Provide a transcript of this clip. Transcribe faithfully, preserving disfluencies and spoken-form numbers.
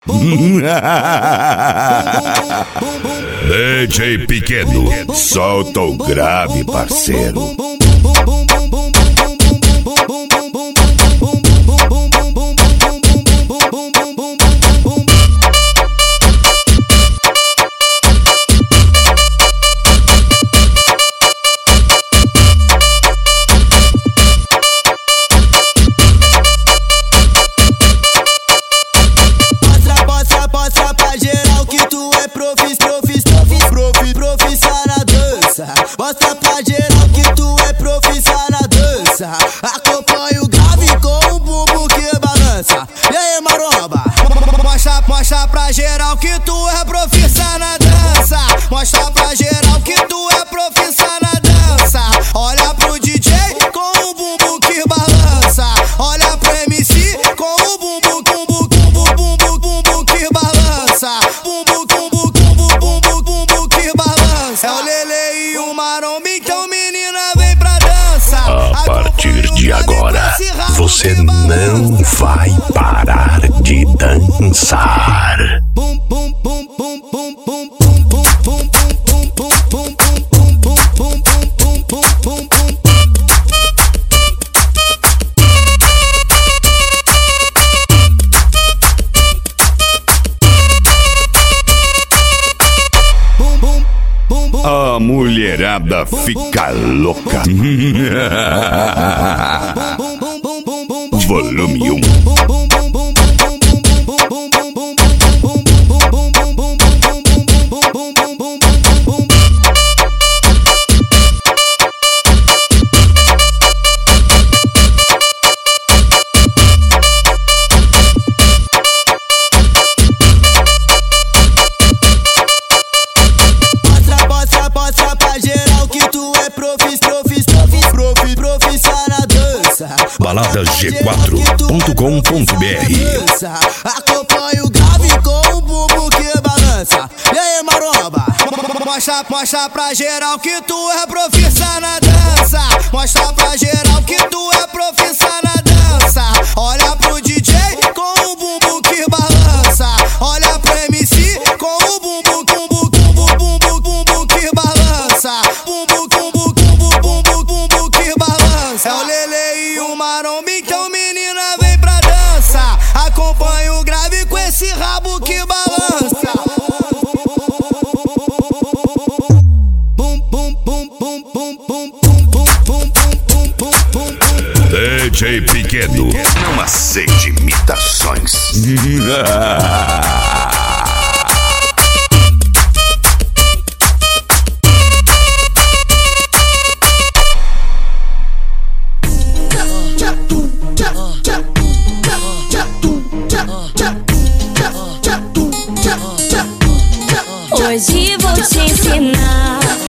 D J Pequeno, solta o grave, parceiro. Mostra pra geral que tu é profissa na dança. Acompanha o grave com o bumbum que balança. E aí, maromba? Mostra, mostra pra geral que tu é profissa na dança. Mostra pra geral que tu é profissa na dança. Olha pro D J com o bumbum que balança. Olha pro M C com o bumbum, bumbum, bumbum, bumbum, bumbum que balança. Bumbum, bumbum, bumbum, bumbum, bumbum que balança. É o Lele e o maromba, então menina vem pra dança. A partir de agora, você não vai parar de dançar. Bum bum bum bum bum bum bum bum bum bum bum bum bum bum bum bum bum bum. A mulherada fica louca. Volume um. balada g quatro ponto com ponto b r. Acompanha o grave com o bumbum que balança. E aí, maromba? Mostra, mostra pra geral que tu é profissa na dança. Mostra pra geral que tu é profissa na dança. Olha pro D J com o bumbum que balança. Olha pro M C com o bumbum, bumbum, bumbum, bumbum, bumbum que balança. Bumbum, bumbum, bumbum, bumbum, bumbum que balança. É o Lele e o maromba, então menina vem pra dança. Acompanha o grave com esse rabo que balança. Bum bum bum bum bum bum bum bum bum bum bum. D J Pequeno, não aceite imitações. Hoje vou te ensinar